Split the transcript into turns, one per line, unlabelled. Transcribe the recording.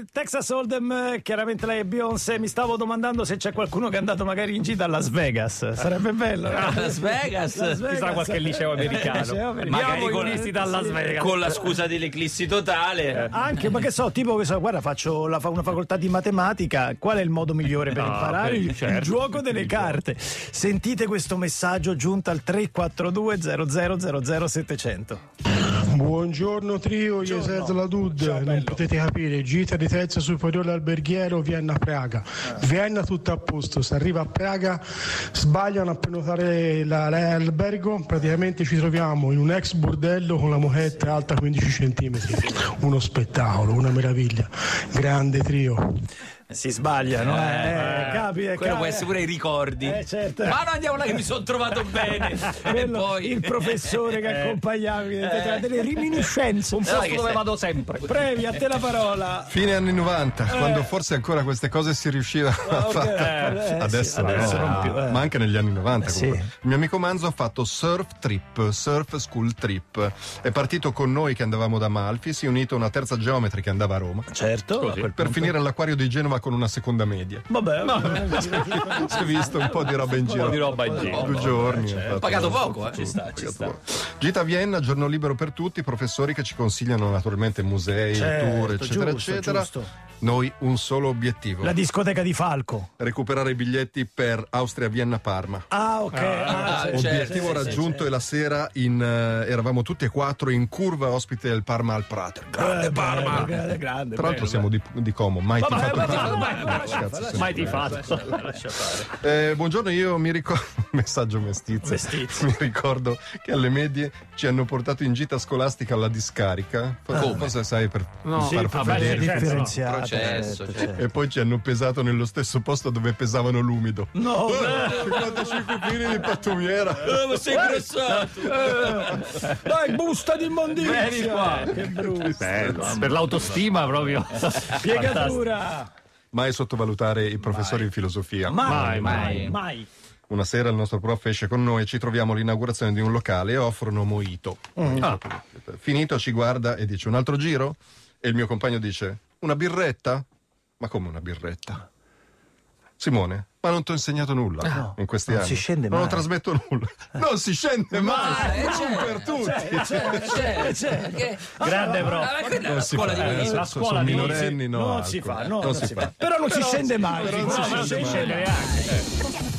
Texas Hold'em, chiaramente lei è Beyoncé. Mi stavo domandando se c'è qualcuno che è andato magari in gita a Las Vegas. Sarebbe bello.
Las Vegas?
Chissà
qualche liceo americano.
Magari con
a Las Vegas.
Con la scusa dell'eclissi totale.
Anche, ma che so, tipo che so, guarda, faccio una facoltà di matematica. Qual è il modo migliore per imparare il gioco delle carte? Sentite questo messaggio giunto al 342 00 700.
Buongiorno trio, io Sergio la Dud. Non potete capire, gita di terza superiore alberghiero Vienna-Praga. Vienna tutto a posto, si arriva a Praga, sbagliano a prenotare l'albergo, praticamente ci troviamo in un ex bordello con la moquetta alta 15 centimetri. Uno spettacolo, una meraviglia. Grande trio.
Si sbaglia, no? Capita.
Quello può essere pure i ricordi.
Certo.
Ma no, andiamo là che mi sono trovato bene. E poi
il professore che accompagnava delle reminiscenze.
Un posto dove vado sempre.
Previ, a te la parola.
Fine anni 90, quando forse ancora queste cose si riusciva a fare. Adesso non più. Ma anche negli anni 90 comunque. Il mio amico Manzo ha fatto surf school trip. È partito con noi che andavamo da Amalfi, si è unito a una terza geometri che andava a Roma.
Certo.
Per finire all'acquario di Genova con una seconda media.
Vabbè,
si è visto un po' di roba in giro. 2 giorni.
Pagato poco, ci sta.
Gita a Vienna, giorno libero per tutti, professori che ci consigliano naturalmente musei, tour, eccetera, eccetera.
Giusto.
Noi un solo obiettivo.
La discoteca di Falco.
Recuperare i biglietti per Austria, Vienna, Parma. Obiettivo raggiunto e la sera eravamo tutti e 4 in curva ospite del Parma al Prater. Grande Parma!
Grande.
Tra l'altro siamo di Como, mai tifato.
Mai tifato.
Buongiorno, io mi ricordo messaggio mestizio. Mi ricordo che alle medie ci hanno portato in gita scolastica alla discarica. Forse sai per far vedere
differenziato.
E poi ci hanno pesato nello stesso posto dove pesavano l'umido. 55 kg di pattumiera.
Ma sei grossato.
Dai, busta di immondizia.
Vieni qua.
Che brutto.
Per l'autostima proprio.
Spiegatura.
Mai sottovalutare i professori di filosofia.
Mai.
Una sera il nostro prof esce con noi e ci troviamo all'inaugurazione di un locale e offrono mojito. Finito ci guarda e dice: un altro giro? E il mio compagno dice: una birretta? Ma come una birretta? Simone, ma non ti ho insegnato nulla in questi anni.
Non si scende mai.
Non trasmetto nulla. Non si scende mai. Non per tutti.
Grande prof.
Non si fa.
La scuola di
minorenni, no.
Non si fa. Però non si scende mai.
Non si scende neanche.